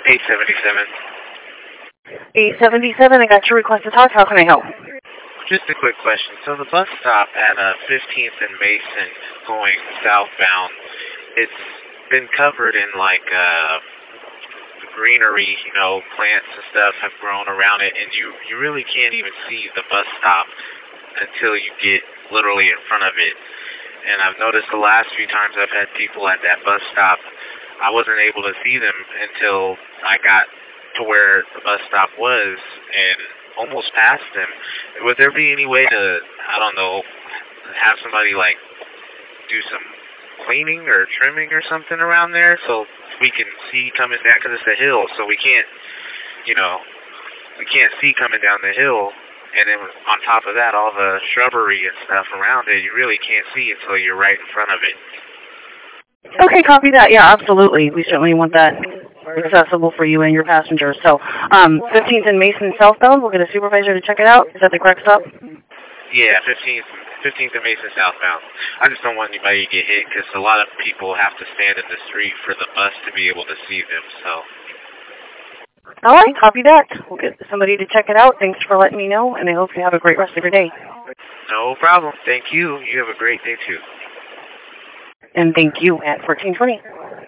877. 877, I got your request to talk. How can I help? Just a quick question. So the bus stop at 15th and Mason going southbound, it's been covered in like greenery, you know, plants and stuff have grown around it, and you really can't even see the bus stop until you get literally in front of it. And I've noticed the last few times I've had people at that bus stop, I wasn't able to see them until I got to where the bus stop was and almost past them. Would there be any way to, I don't know, have somebody like do some cleaning or trimming or something around there so we can see coming down, because it's a hill, so we can't, you know, we can't see coming down the hill, and then on top of that, all the shrubbery and stuff around it, you really can't see until you're right in front of it. Okay, copy that. Yeah, absolutely. We certainly want that accessible for you and your passengers. So, 15th and Mason southbound, we'll get a supervisor to check it out. Is that the correct stop? Yeah, 15th and Mason southbound. I just don't want anybody to get hit because a lot of people have to stand in the street for the bus to be able to see them, so. All right, copy that. We'll get somebody to check it out. Thanks for letting me know, and I hope you have a great rest of your day. No problem. Thank you. You have a great day, too. And thank you at 1420.